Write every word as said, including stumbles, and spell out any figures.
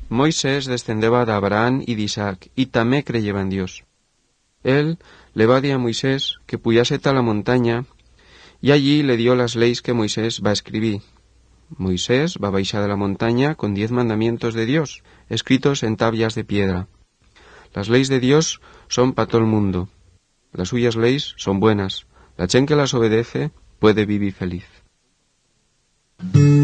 Moisés descendeba d'Abraham y d'Isaac, y tamé creyeba en Dios. Él le va dir a Moisés que puyase ta la montaña, y allí le dio las leyes que Moisés va a escribir. Moisés va baixar de la montaña con diez mandamientos de Dios, escritos en tablas de piedra. Las leyes de Dios son para todo el mundo. Las suyas leyes son buenas. La gente que las obedece puede vivir feliz.